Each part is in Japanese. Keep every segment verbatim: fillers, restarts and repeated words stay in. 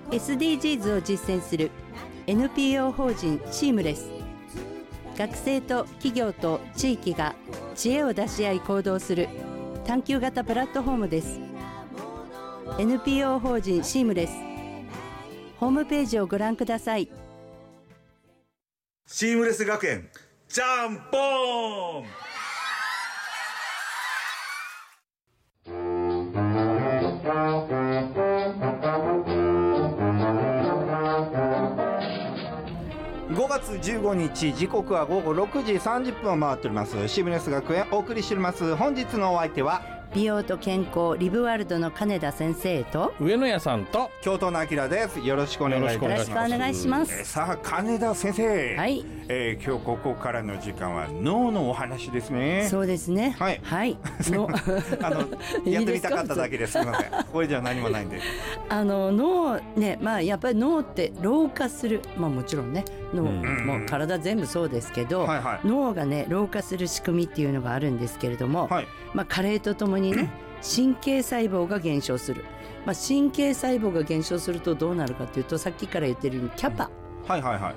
エスディージーズ を実践する エヌピーオー 法人シームレス。学生と企業と地域が知恵を出し合い行動する探究型プラットフォームです。 エヌピーオー 法人シームレス、ホームページをご覧ください。 シームレス学園ジャンポーン。 ごがつじゅうごにち、時刻はごごろくじさんじゅっぷんを回っております。シームレス学園お送りしております。本日のお相手は美容と健康リブワールドの金田先生と上野屋さんと京都のあきらです。よろしくお願いいたします。 よろしくお願いします。 えー、さあ金田先生、 はい、 えー、今日ここからの時間は脳のお話ですね。 そうですね。はい、はい、のあのやってみたかっただけです。すみません。これじゃ何もないんで。 あの脳ね、まあやっぱり脳って老化する、まあもちろんね、脳、うん、もう体全部そうですけど、はいはい、脳がね老化する仕組みっていうのがあるんですけれども、はい、まあ加齢とともにね神経細胞が減少する、まあ、神経細胞が減少するとどうなるかというと、さっきから言ってるようにキャパ、うん、はいはいはい、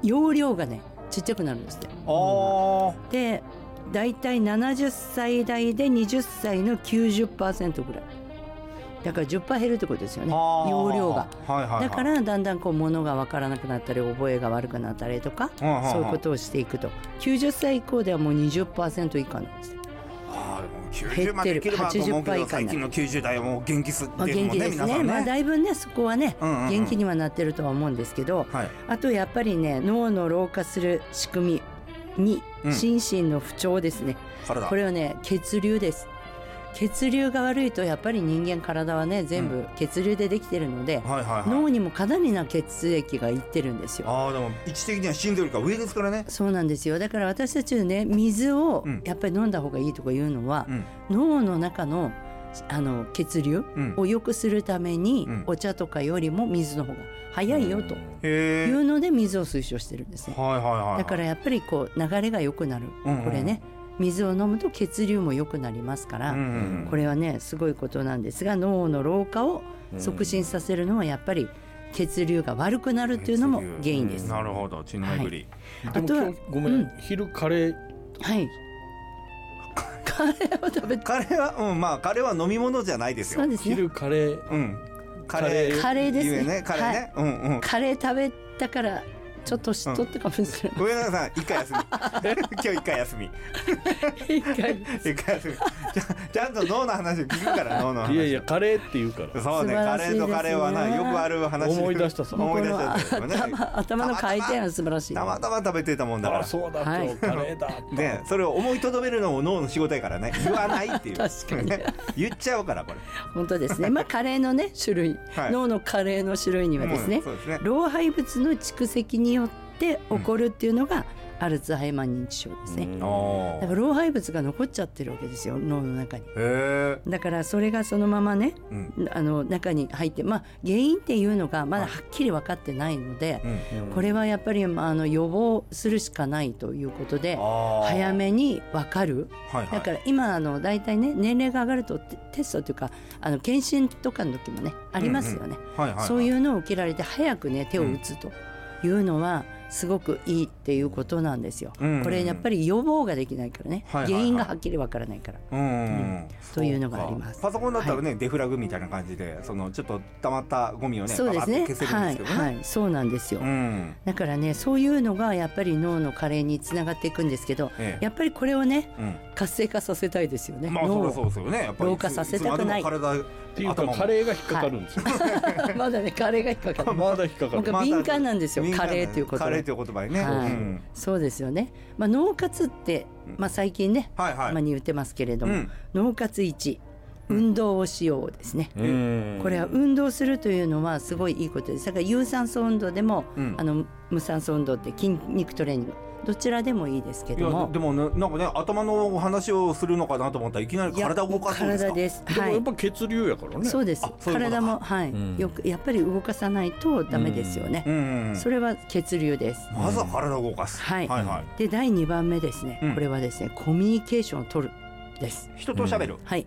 容量がねちっちゃくなるんですね。あでだいたいななじゅっさい代ではたちの きゅうじゅっパーセント ぐらいだから じゅっパーセント 減るってことですよね、容量が、はいはいはい、だからだんだんこう物が分からなくなったり覚えが悪くなったりとか、はいはいはい、そういうことをしていくときゅうじゅっさい以降ではもう にじゅっパーセント 以下なんです。 あでもきゅうじゅうまでいければと思うけど、最近のきゅうじゅう代はもう元気すってるもんね、 元気ですね、 皆さんね、 まあ、だいぶねそこはね、うんうんうん、元気にはなってるとは思うんですけど、はい、あとやっぱりね脳の老化する仕組みに心身の不調ですね、うん、これはね血流です。血流が悪いとやっぱり人間体はね全部血流でできてるので、うんはいはいはい、脳にもかなりな血液がいってるんですよ。 あでも位置的には心臓よりか上ですからね。 そうなんですよ。だから私たちね水をやっぱり飲んだ方がいいとかいうのは、うん、脳の中のあの血流を良くするために、うん、お茶とかよりも水の方が早いよというので水を推奨してるんですね、はいはいはいはい、だからやっぱりこう流れが良くなる、うんうん、これね水を飲むと血流も良くなりますから、うんうんうん、これはねすごいことなんですが、脳の老化を促進させるのはやっぱり血流が悪くなるっていうのも原因です。 なるほど、血の巡り、 はい、あとはごめん、うん、昼カレー、 はいカレーを食べて、 カレーは、うん、まあカレーは飲み物じゃないですよ。 そうですね、 昼カレー、うん、 カレーカレーですね、 ねカレーね、はい、うんうん、 カレー食べたからちょっと知っとってかもしれない、 うん、上永さん一回休み今日一回休み一回一回休みち ゃ, ちゃんと脳の話を聞くから脳の話。 いやいやカレーって言うから。 そうね、カレーとカレーはなよくある話。思い出したさ思い出した、ね、 頭, 頭の回転は素晴らしい。 たまたま食べてたもんだから。 あそうだ、はい、今日カレーだでそれを思いとどめるのも脳の仕事やからね、言わないっていう確かに言っちゃうからこれ本当ですね。まあカレーのね種類、はい、脳のカレーの種類にはですね、うん、そうですね、老廃物の蓄積によってで起こるっていうのが、うん、アルツハイマー認知症ですね。だから老廃物が残っちゃってるわけですよ、脳の中に。へだからそれがそのままね、うん、あの中に入って、まあ、原因っていうのがまだはっきり分かってないので、うん、これはやっぱり、まあ、あの予防するしかないということで早めに分かる、はいはい、だから今あのだいたいね年齢が上がるとテストというかあの検診とかの時もねありますよね、そういうのを受けられて早くね手を打つというのは、うんすごくいいっていうことなんですよ、うんうん、これやっぱり予防ができないからね、はいはいはい、原因がはっきりわからないから、うんうんうん、というのがあります。 パソコンだったらね、はい、デフラグみたいな感じでそのちょっと溜まったゴミをねそうですね、 消せるんですけどね、 はいはい、そうなんですよ、うん、だからねそういうのがやっぱり脳の加齢につながっていくんですけど、ええ、やっぱりこれをね、うん、活性化させたいですよね、 まあ、脳をそうですよね、やっぱり老化させたくないっていうかカレーが引っかかるんですよ、はい、 まだねカレーが引っかかるまだ引っかかる、 敏感なんですよ、カレーという言葉、 カレーという言葉にね、 はい、うん、そうですよね、まあ、脳活って、まあ、最近ね、はいはい、まあ、に言ってますけれども、うん、脳活いち運動をしようですね、うん、これは運動するというのはすごいいいことです。だから有酸素運動でも、うん、あの無酸素運動って筋肉トレーニングどちらでもいいですけども、 いやでも、ね、なんかね頭の話をするのかなと思ったらいきなり体を動かすんですか。 体です、はい、 でもやっぱ血流やからね。 そうです、体も、はい、うん、よくやっぱり動かさないとダメですよね、うんうんうん、それは血流です。 まずは体を動かす、 はい、はいはい、でだいにばんめですね、うん、これはですねコミュニケーションを取るです。 人と喋る、 うん、はい、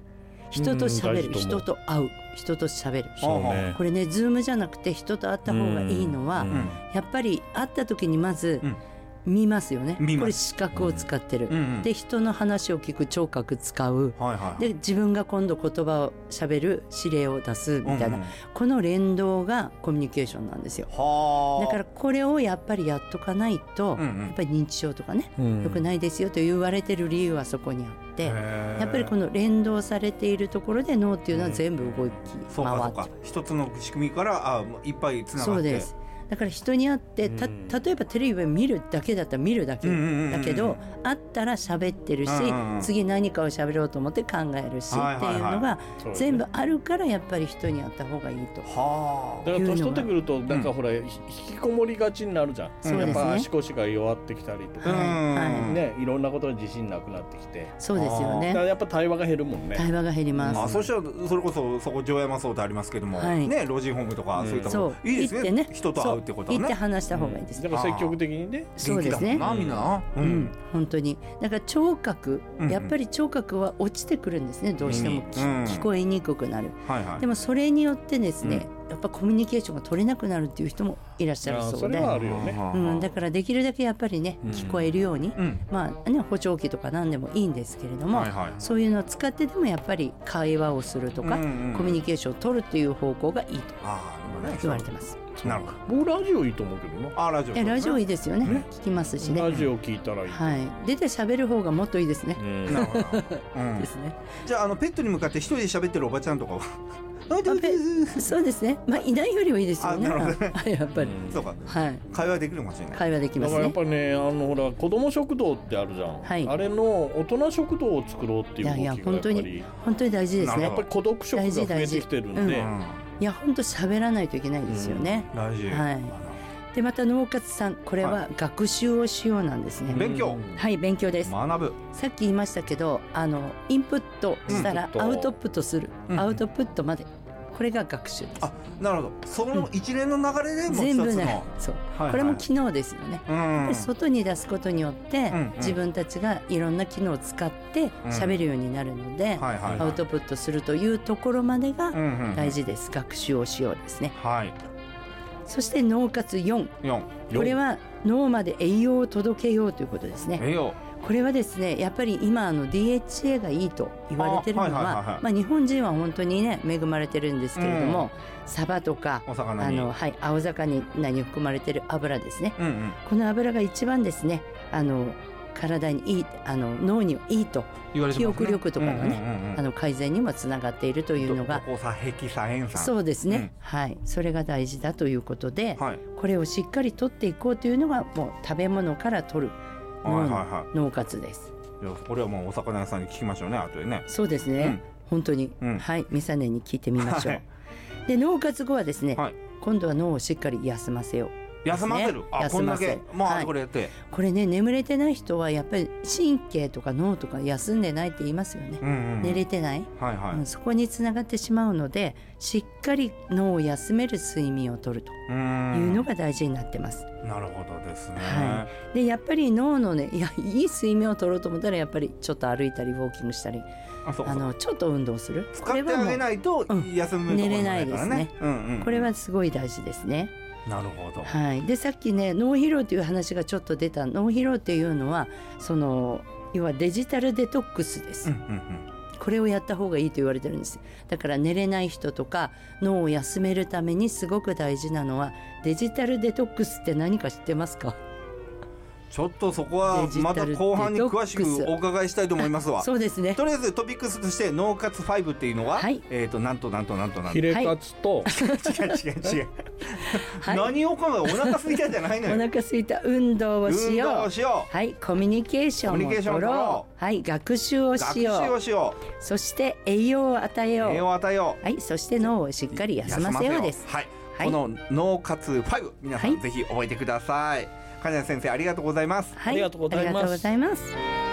人と喋る、 うん、 人と会う、人と喋る。 そうね、 これねズームじゃなくて人と会った方がいいのは、 うん、 やっぱり会った時にまず、うん見ますよね。これ視覚を使ってる、うんうん、で人の話を聞く聴覚使う、はいはい、で自分が今度言葉をしゃべる指令を出すみたいな、うんうん、この連動がコミュニケーションなんですよ。だからこれをやっぱりやっとかないと、うんうん、やっぱり認知症とかね、うん、よくないですよと言われてる理由はそこにあって、やっぱりこの連動されているところで脳っていうのは全部動き回って、うん、 そうかそうか、一つの仕組みからあいっぱいつながって、 そうです。だから人に会ってた例えばテレビを見るだけだったら見るだけだけど、会ったら喋ってるし、うんうん、次何かを喋ろうと思って考えるし、はいはいはい、っていうのが全部あるからやっぱり人に会った方がいいと。 はあ、だから年取ってくるとなんかほら、うん、引きこもりがちになるじゃん、うん、やっぱ足腰が弱ってきたりとか、うんね、いろんなことに自信なくなってきて、 そうですよね。 だからやっぱ対話が減るもんね。 対話が減ります。 あ、そしたらそれこそそこ城山荘ってありますけども、はい、ね、老人ホームとかそういったもの、いいですね、ね、人と会うってことはね、 行って話した方がいいです、 うん、だから積極的にね、 そうですね、 なみんな、うんうん、 本当に。だから聴覚、やっぱり聴覚は落ちてくるんですね、どうしても、うん、聞こえにくくなる、はいはい、でもそれによってですね、うん、やっぱコミュニケーションが取れなくなるっていう人もいらっしゃるそうで、 それはあるよね、 うん、だからできるだけやっぱりね、聞こえるように、うん、まあね、補聴器とか何でもいいんですけれども、はいはい、そういうのを使ってでもやっぱり会話をするとか、うんうん、コミュニケーションを取るという方向がいいと言われてます。 なるほど。 僕ラジオいいと思うけどな。 あ、ラジオ、ね、 ラジオいいですよね、ね、聞きますしね。 ラジオ聞いたらいい、 はい、出て喋る方がもっといいですね、うん、なるほど、うん、ですね。 じゃあ、あのペットに向かって一人で喋ってるおばちゃんとかはそうですね、まあ、いないよりはいいですよね。やっぱり、 うん、そうか、はい、会話できるかもしれない。 会話できますね。 だからやっぱりね、あのほら子ども食堂ってあるじゃん、はい、あれの大人食堂を作ろうっていう動きがやっぱり、いやいや本当に本当に大事ですね。 やっぱり孤独食が増えてきてるんで、うん、 いや本当喋らないといけないですよね、 うん、大事、 はい。でまた脳活さん、これは学習をしようなんですね、はい、 勉強、 はい、勉強です。 学ぶ。 さっき言いましたけど、あのインプットしたらアウトプットする、うん、アウトプットまで、これが学習です。 あ、なるほど。その一連の流れでも全部ね、そう、はいはい、これも機能ですよね、うん、やっぱり外に出すことによって、うんうん、自分たちがいろんな機能を使って喋るようになるので、うんはいはいはい、アウトプットするというところまでが大事です、うんうん、学習をしようですね、はい。そして脳活よん、よん、これは脳まで栄養を届けようということですね。栄養、これはですね、やっぱり今あの ディーエイチエー がいいと言われてるのは、はいはいはいはい、まあ、日本人は本当にね恵まれてるんですけれども、うん、サバとかお魚に、 あの、はい、青魚に含まれてる油ですね、うんうん、この油が一番ですね、あの体にいい、あの脳にいいと、ね、記憶力とかのね、うんうんうんうん、あの改善にもつながっているというのが、 ドコサヘキサエン酸、 そうですね、うん、はい、それが大事だということで、はい、これをしっかり取っていこうというのがもう食べ物から取る脳の、はいはいはい、脳活です。 いや、これはもうお魚屋さんに聞きましょうね、後でね。 そうですね、うん、本当に、うん、はい、ミサネに聞いてみましょう、はい、で脳活後はですね、はい、今度は脳をしっかり休ませよう、 休ませる、あ、 休ませる、 こんだけ、まあ、はい、これやって、 これね、眠れてない人はやっぱり神経とか脳とか休んでないって言いますよね、うんうん、寝れてない、はいはい、うん、そこにつながってしまうので、しっかり脳を休める睡眠をとるというのが大事になってます。 なるほどですね、 はい、でやっぱり脳のね、いや、いい睡眠をとろうと思ったら、やっぱりちょっと歩いたりウォーキングしたり、あ、そうそう、あのちょっと運動する、 使ってあげないと休む、 うん、寝れないですね、うんうんうん、これはすごい大事ですね。 なるほど、 はい、でさっきね、脳疲労という話がちょっと出た。脳疲労っていうのは、その要はデジタルデトックスです、うんうんうん、これをやった方がいいと言われてるんです。だから寝れない人とか脳を休めるためにすごく大事なのは、デジタルデトックスって何か知ってますか？ ちょっとそこはまた後半に詳しくお伺いしたいと思いますわ。 そうですね。 とりあえずトピックスとして、脳活ファイブっていうのは、はい、えーとなんとなんとなんとなんとヒレカツと、 はい、違う違う違う、はい、何を考え、お腹空いたんじゃないのよ。 お腹空いた、運動をしよう、 運動をしよう、 はい、コミュニケーションを取ろう、はい、学習をしよう、 学習をしよう、そして栄養を与えよう、 栄養を与えよう、 はい、そして脳をしっかり休ませようです。 はい、はい、この脳活ファイブ、皆さん、はい、ぜひ覚えてください。金谷先生、ありがとうございます。 はい、 ありがとうございます。ありがとうございます。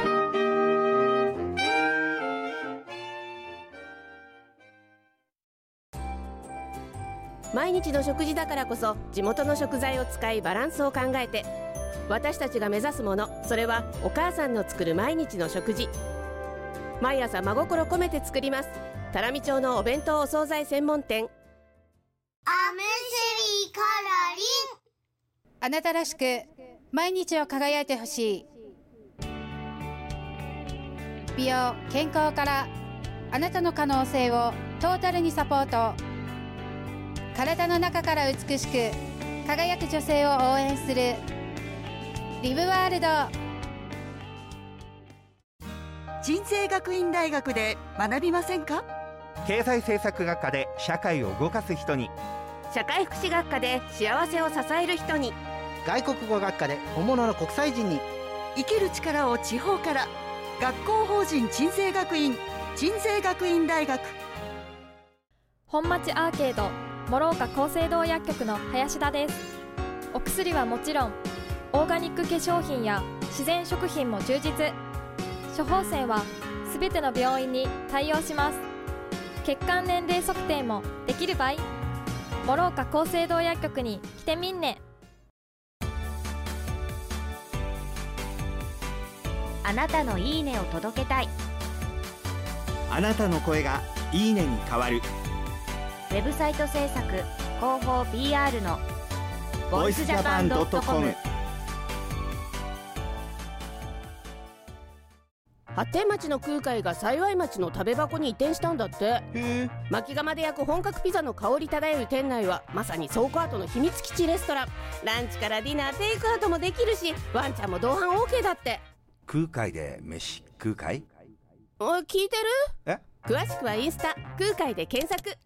毎日の食事だからこそ、地元の食材を使いバランスを考えて、私たちが目指すもの、それはお母さんの作る毎日の食事。毎朝真心込めて作ります。 多良見町のお弁当お惣菜専門店。 アムシリカラリン。 あなたらしく毎日を輝いてほしい。美容健康からあなたの可能性をトータルにサポート。体の中から美しく輝く女性を応援するリブワールド。 鎮西学院大学で学びませんか？ 経済政策学科で社会を動かす人に、 社会福祉学科で幸せを支える人に、 外国語学科で本物の国際人に。 生きる力を地方から。学校法人鎮西学院鎮西学院大学。 本町アーケード諸岡厚生堂薬局の林田です。お薬はもちろんオーガニック化粧品や自然食品も充実。処方箋はすべての病院に対応します。血管年齢測定もできる場合、諸岡厚生堂薬局に来てみんね。 あなたのいいねを届けたい。 あなたの声がいいねに変わる。 ウェブサイト制作広報 ピーアール のボイスジャパンドットコム。 発展町の空海が幸町の食べ箱に移転したんだって。へ薪窯で焼く本格ピザの香り漂う店内はまさに倉庫跡の秘密基地レストラン。ランチからディナーテイクアウトもできるし、ワンちゃんも同伴 OK だって。 空海で飯空海？ おい、聞いてる？ え？ 詳しくはインスタ空海で検索。